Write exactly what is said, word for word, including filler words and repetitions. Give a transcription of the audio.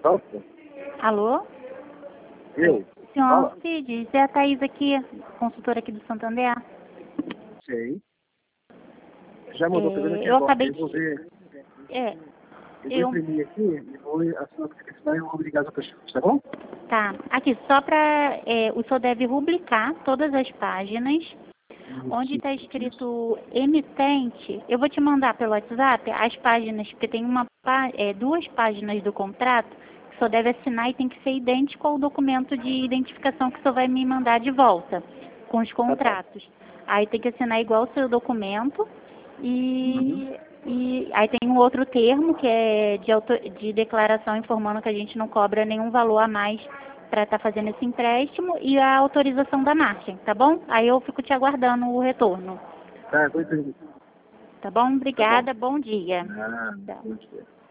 Nossa, Alô? eu? Senhor Fala. Alcides, é a Thaís aqui, consultora aqui do Santander. Sei. Já mandou, tô vendo É, aqui eu agora. acabei Eu vou de... ver. É, Eu vou eu... imprimir aqui e vou assinar, porque senão eu vou ligar as outras pessoas, tá bom? Tá, aqui, só para... É, o senhor deve rubricar todas as páginas. Onde está escrito emitente, eu vou te mandar pelo WhatsApp as páginas, porque tem uma, pá- é, duas páginas do contrato que o senhor deve assinar e tem que ser idêntico ao documento de identificação que o senhor vai me mandar de volta, com os Tá bom. contratos. Aí tem que assinar igual o seu documento Uhum. e, e aí tem um outro termo que é de, auto, de declaração informando que a gente não cobra nenhum valor a mais para estar fazendo esse empréstimo e a autorização da margem, tá bom? Aí eu fico te aguardando o retorno, Tá, vou imprimir. tá bom? Tá bom. Obrigada, bom dia. Ah, Tchau. bom dia.